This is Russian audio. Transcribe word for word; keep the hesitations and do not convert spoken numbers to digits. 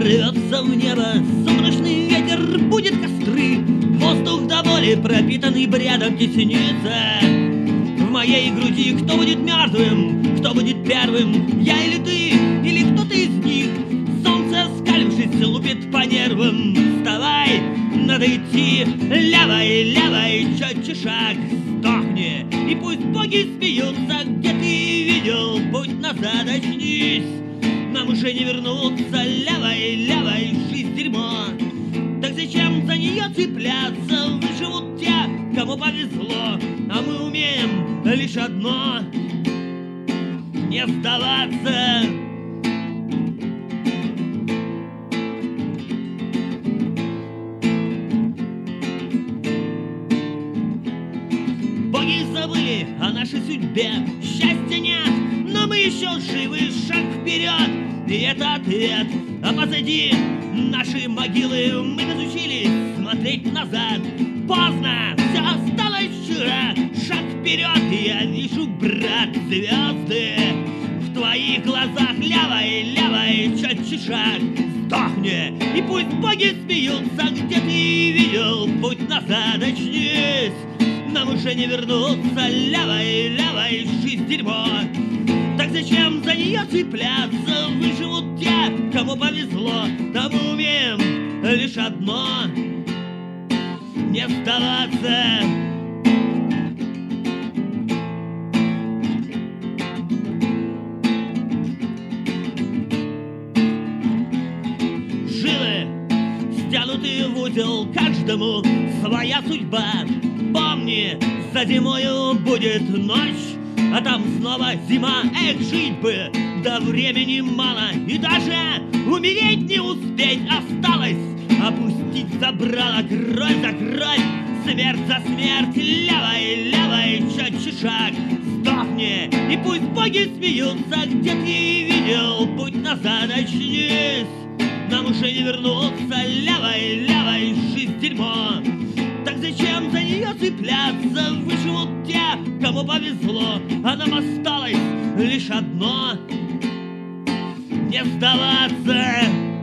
рвется в небо сумрачный ветер, будет костры. Воздух до боли, пропитанный бредом, теснится в моей груди. Кто будет мертвым, кто будет первым, я или ты, или кто-то из них? Солнце, скалившись, лупит по нервам. Вставай, надо идти, левой, левой, четче шаг, сдохни. И пусть боги смеются, где ты видел путь назад, очнись. Нам уже не вернуться, левой, левой, жизнь дерьмо. Так зачем за нее цепляться? Выживут те, кому повезло, а мы умеем лишь одно — не сдаваться. Боги забыли о нашей судьбе, счастья нет, но мы еще живы, шаг вперед, и это ответ. А позади наши могилы, мы разучились смотреть назад. Поздно, все осталось вчера, шаг вперед, и я вижу, брат, звезды в твоих глазах. Левой, левой, четче шаг, сдохни. И пусть боги смеются, где ты видел путь назад, очнись. Нам уже не вернуться, левой, левой, жизнь дерьмо. Так зачем за нее цепляться? Выживут те, кому повезло, да мы умеем лишь одно — не сдаваться. Жилы стянуты в узел, каждому своя судьба. Помни, за зимою будет ночь, а там снова зима. Эх, жить бы, да времени мало, и даже умереть не успеть осталось. Опустить забрало кровь за кровь, смерть за смерть. Левой, левой, четче шаг, сдохни. И пусть боги смеются, где ты видел путь назад, очнись. Нам уже не вернуться, левой, левой, жизнь дерьмо. Так зачем за нее цепляться? Выживут те, кому повезло, а нам осталось лишь одно — не сдаваться.